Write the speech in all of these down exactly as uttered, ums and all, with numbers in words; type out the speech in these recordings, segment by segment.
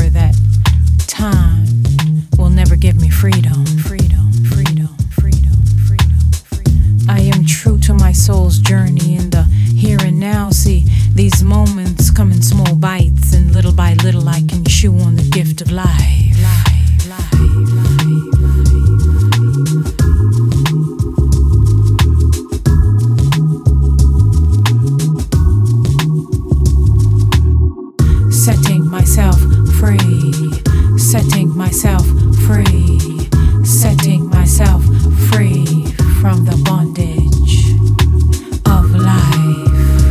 remember that time will never give me freedom. Freedom, freedom, freedom, freedom, freedom. I am true to my soul's journey in the here and now. See, these moments come in small bites, and little by little I can chew on the gift of life. Life, life, life, setting myself free, setting myself free, setting myself free from the bondage of life.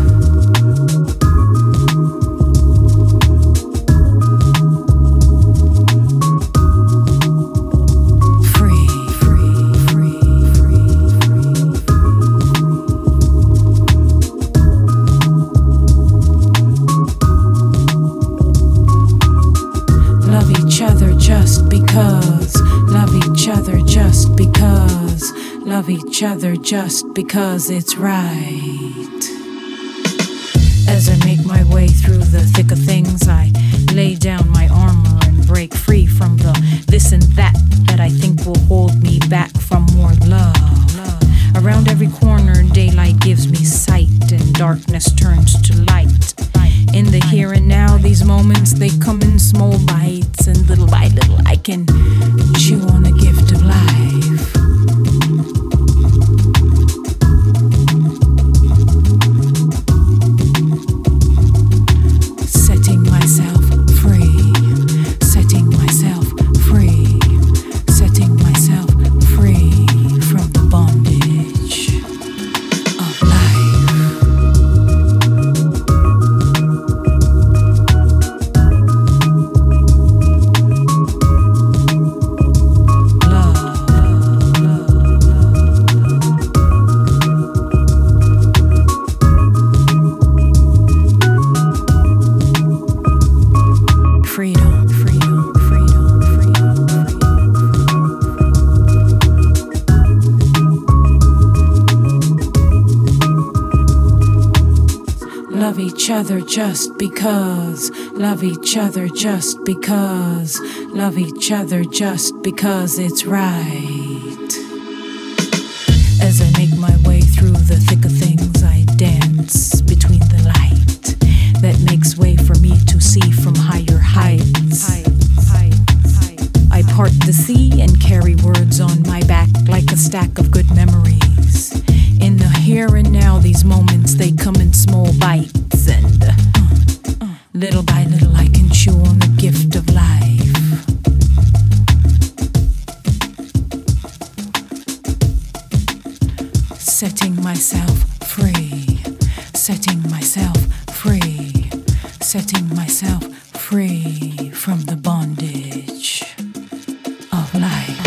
Free, free, free, free, love each other just because, love each other just because, love each other just because it's right. As I make my way through the thick of things, I lay down my armor and break free from the this and that that I think will hold me back from more love. Around every corner, daylight gives me sight, and darkness turns to light. In the here and now, these moments, they come in small bites, and little by little I can chew on the gift of life. Setting myself free, setting myself free, setting myself free from the bondage of life. Freedom, freedom, freedom, freedom, freedom. Love each other just because, love each other just because, love each other just because it's right. As I make my way through the thick of things, I dance between the light that makes way for me to see from higher heights. I part the sea and carry words on my back like a stack of good memories. In the here and now, these moments, they come in small bites, and uh, uh, little by little I can chew on the gift of life. Setting myself free, setting myself free, setting myself free from the bondage of life.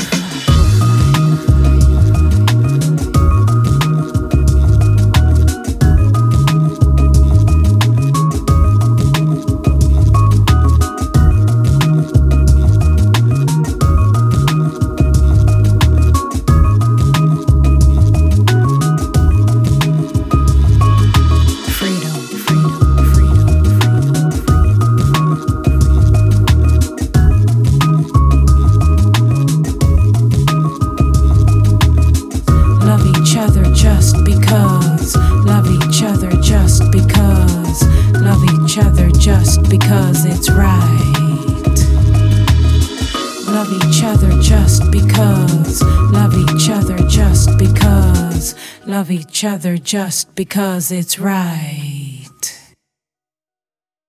Just because, love each other just because, love each other just because it's right. Love each other just because, love each other just because, love each other just because it's right.